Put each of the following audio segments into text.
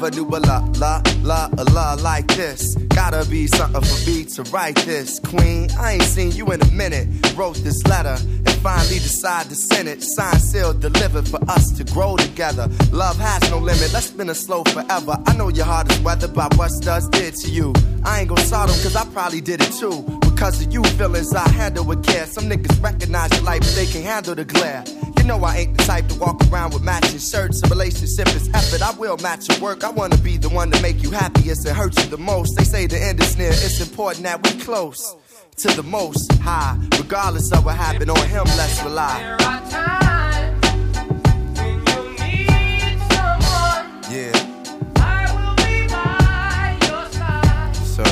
never knew a love like this. Gotta be something for me to write this. Queen, I ain't seen you in a minute. Wrote this letter and finally decided to send it. Signed, sealed, delivered for us to grow together. Love has no limit, let's spin it slow forever. I know your heart is weathered by what studs did to you. I ain't gon' sort them cause I probably did it too. Because of you feelings I handle with care. Some niggas recognize your light but they can't handle the glare. You know I ain't the type to walk around with matching shirts. A relationship is effort, I will match your work. I wanna be the one to make you happiest and hurt you the most. They say the end is near, it's important that we close to the most high. Regardless of what happened on him, let's rely. There are times when you need someone. Yeah. I will be by your side. So.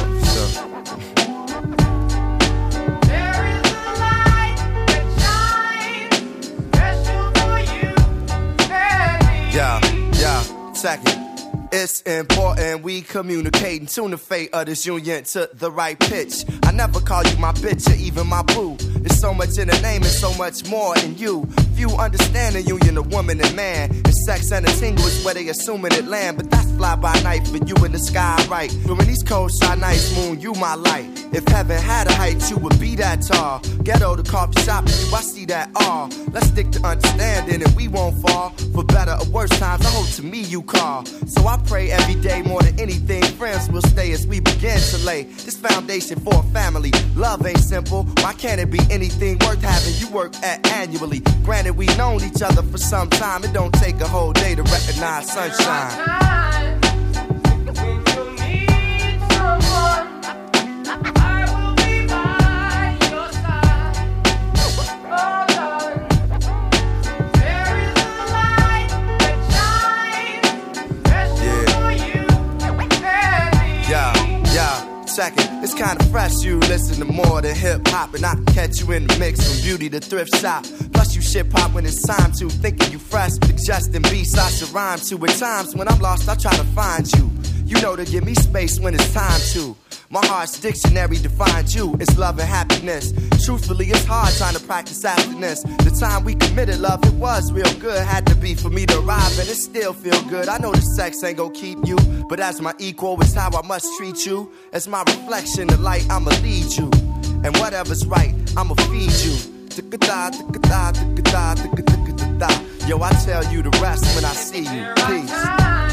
There is a light that shines special for you and me. Yeah, second. It's important we communicate and tune the fate of this union to the right pitch. I never call you my bitch or even my boo. There's so much in the name and so much more in you. Few understand the union of woman and man. And sex and a tingle is where they assuming it land. But that's fly by night for you in the sky, right? During these cold, shy nights, moon, you my light. If heaven had a height, you would be that tall. Ghetto, the coffee shop, you, I see that all. Let's stick to understanding and we won't fall. For better or worse times, I hope to me you call. So I pray every day more than anything. Friends will stay as we begin to lay this foundation for a family. Love ain't simple. Why can't it be anything worth having you work at annually? Granted, we known each other for some time. It don't take a whole day to recognize sunshine. There are times when you need someone. I will be by your side. Oh, darling. There is a light that shines special for you and me. Yeah, check it. It's kinda fresh, you listen to more than hip-hop. And I can catch you in the mix from beauty to thrift shop. Plus you shit pop when it's time to. Thinking you fresh, suggesting beats I should rhyme to. At times when I'm lost, I try to find you. You know to give me space when it's time to. My heart's dictionary defines you. It's love and happiness. Truthfully, it's hard trying to practice happiness. The time we committed love, it was real good. Had to be for me to arrive, and it still feel good. I know the sex ain't gon' keep you, but as my equal, it's how I must treat you. As my reflection, the light, I'ma lead you. And whatever's right, I'ma feed you. Yo, I tell you the rest when I see you. Peace.